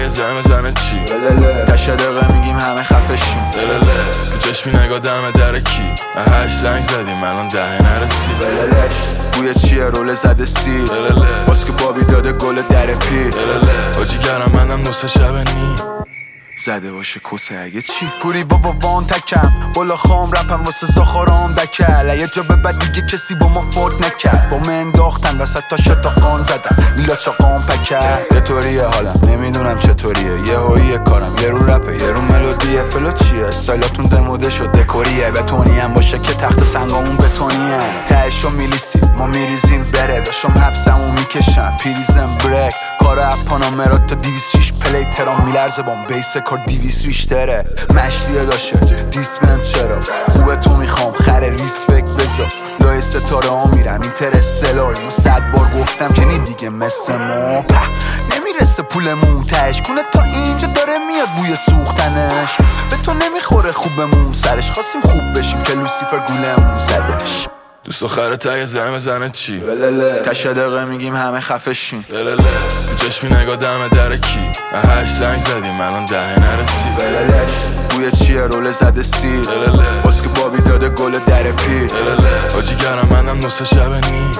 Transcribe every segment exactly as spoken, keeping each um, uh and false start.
یه زمه زنه چی تشه دقیقه میگیم همه خفشیم للله تو چشمی نگاه دم در کی هشت زنگ زدیم الان دهه نرسی لللش بوی چیه رول زده سی للله باز که بابی داده گل در پی للله آجی گرم منم نصف شب نی زده باشه کسه اگه چی پوری بابا وان تکم بالا خام رپم واسه زاخارام دکل یه جا به بعد دیگه کسی با ما فوت نکرد با من انداختن وسط تا شتا قان زدن میلا چاقام پکر یه طوریه حالم نمیدونم چطوریه یه هاییه کارم یه رو رپه یه رو ملودیه فلو چیه استایلاتون دموده شد دکوریه بتونی هم باشه که تخت سنگامون بتونیه تهشو میلیسی ما میریزیم بره داشتم حبسمون میکشم پیریزم بریک کار اپانا مراد تا دیویس شیش پلی ترام میلرزه بام بیس کار دیویس ریشتره مشتیه داشه دیسمن چرا خوبه تو میخوام خره ریسپکت بذار لای ستاره ها میرم اینترستلار اینو صد بار گفتم که نی دیگه مثل ما په نمیرسه پولمون تش کنه تا اینجا داره میاد بوی سوختنش به تو نمیخوره خوبمون سرش خواستیم خوب بشیم که لوسیفر گولمون زدش دوست دختر ته زمه زنه چی تشه دقیقه میگیم همه خفشیم للله تو چشمی نگاه دم در کی هشت زنگ زدیم الان دهه نرسی لللش بوی چیه رول زده سی للله باز که بابی داده گل در پی للله آجی گرم منم نصف شب نی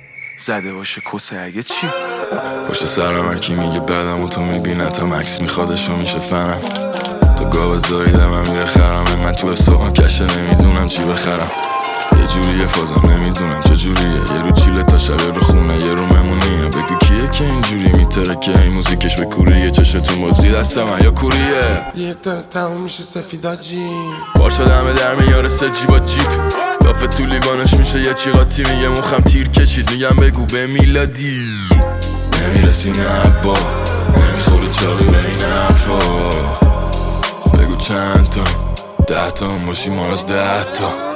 زده باشه کسه اگه چی پشت سرم هرکی میگه بدم و تو میبینه تا مکس میخوادشو میشه فنم تو گاوت زاییدم من میره خرم من تو استوان کشه نمیدونم چی بخرم یه جوریه فازم نمیدونم چجوریه یه رو چیله تا شب رو خونه یه رو ممونیه بگو کیه که اینجوری میتره که این موزیکش به کوریه چشتون بازی دست من یا کوریه یه داره تموم میشه سفیداجی بار شدمه در میارسه جیبا جیب لافه تو لیوانش میشه یه چی قاطی میگه مخم تیر کشید میگم بگو به میلادی نمیرسی نه با نمیخوری چاقی به این حرفا بگو چند تا ده تا باشی ما از ده تا